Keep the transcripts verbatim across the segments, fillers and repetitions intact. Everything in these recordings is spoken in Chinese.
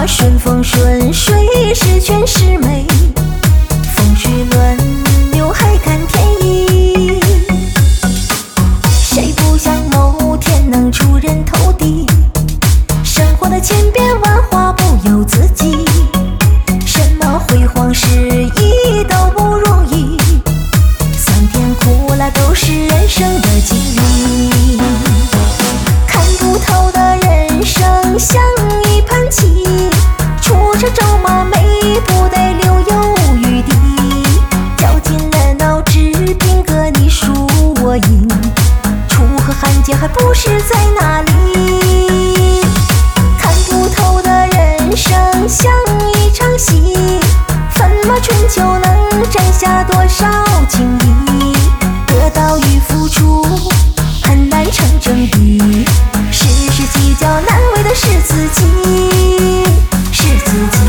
么顺风顺水十全十美，风水轮流还看天意。谁不想某天能出人头地？生活的千变万化不由自己，什么辉煌事业都不容易，酸甜苦辣都是人生的经历。看不透的人生像一盘棋，出这筹码每步得留有余地，绞尽了脑汁拼个你输我赢，楚河汉界还不是在哪里？看不透的人生像一场戏，粉墨春秋能摘下多少情谊？得到与付出很难成正比，事事计较难为的是自己，是自己。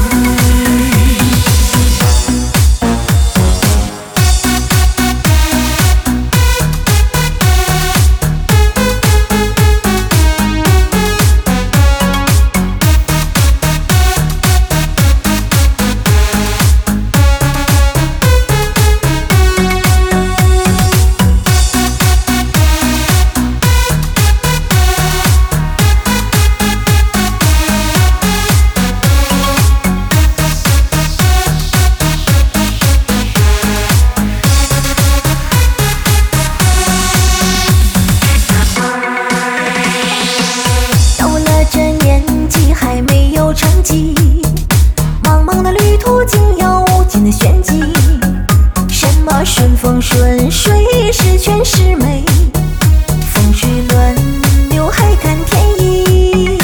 茫茫的旅途竟有无尽的玄机，什么顺风顺水十全十美，风水轮流还看天意。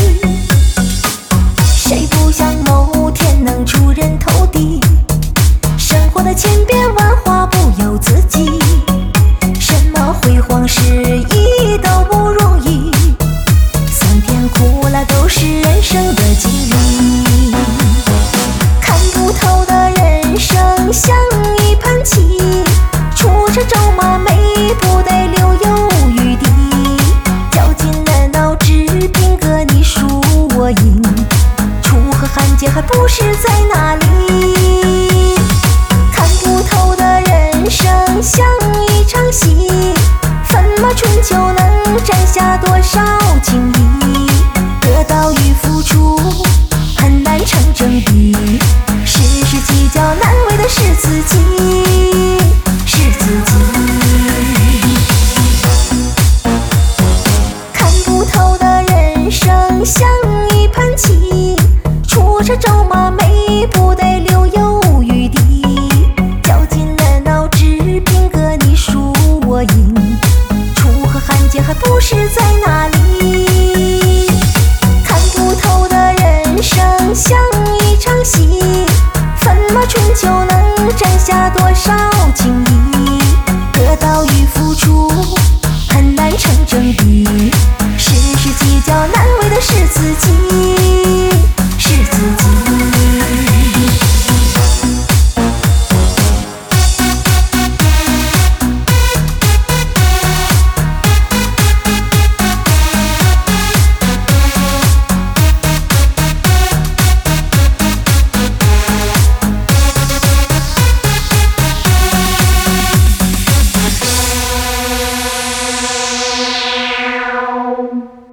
谁不想某天能出人头地？生活的千变万化不由自己，什么辉煌事业都不容易，酸甜苦辣都是人生的经历。看不透的人生像一盘棋，出这筹码每步得留有余地，绞尽了脑汁拼个你输我赢，楚河汉界还不是在哪里？看不透的人生像一场戏，粉墨春秋能摘下多少情谊？得到与付出很难成正比，事事计较难为的是自己，是自己。看不透的人生像一盘棋，出这筹码每步得留有余地，绞尽了脑汁拼个你输我赢，楚河汉界还不是在哪里？看不透的人生像